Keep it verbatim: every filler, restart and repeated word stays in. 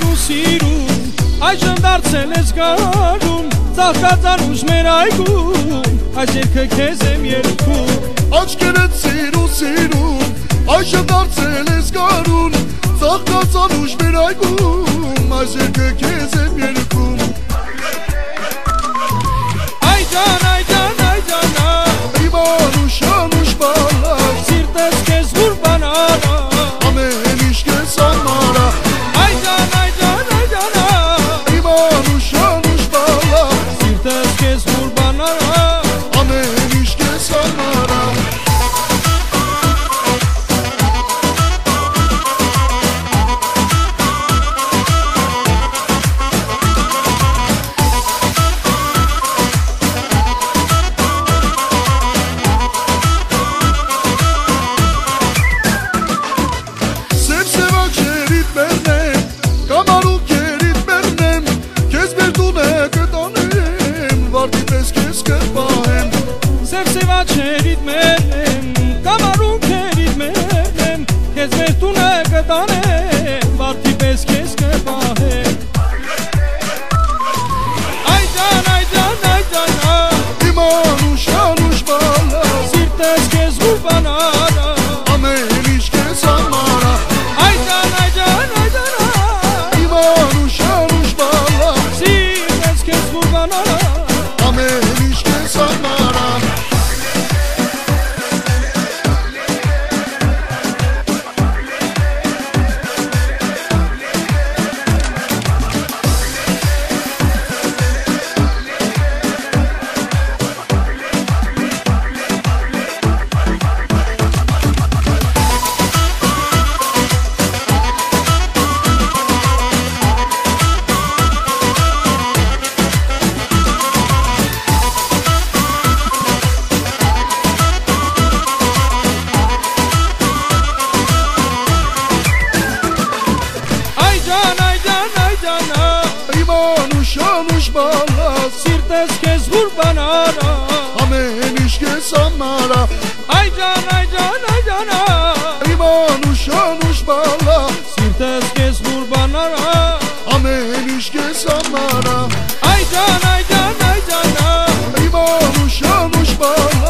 սիրուն սիրուն այժմ դարձել ես գարուն ծաղկած անուշ մեր այգում այս երգը քեզ եմ երգում Աչքերդ սիրուն սիրուն այժմ դարձել ես գարուն ծաղկած անուշ մեր այգում այս երգը քեզ եմ երգում Այ ջան այ ջան այ ջան Իմ անուշ անուշ բալա սիրտս քեզ ղուրբանարա ամեն ինչ քեզ համար Այ ջան այ ջան այ ջան Իմ անուշ անուշ բալա սիրտս քեզ ղուրբանարա ամեն ինչ քեզ համար Սևսևաչերիդ մերնեմ, կամարուն կերիդ մերնեմ Կեզ մեր տունը կտանեմ, վարդի պես կեզ կպահեմ Այ ջան, այ ջան, այ ջան Իմ անուշ անուշ բալա Սիրտես կեզ ղուրբանարա ամեն ինչ քեզ համար Այ ջան, այ ջան, այ ջան Իմ անուշ անուշ բալա Սիրտես կեզ ղուրբանարա ամեն ինչ քեզ համար Անուշ բալա Սիրտես քեզ ղուրբանարա ամեն ինչ քեզ համար Այ ջան, այ ջան, այ ջան Իմ անուշ անուշ բալա Սիրտես քեզ ղուրբանարա ամեն ինչ քեզ համար Այ ջան, այ ջան, այ ջան Իմ անուշ անուշ բալա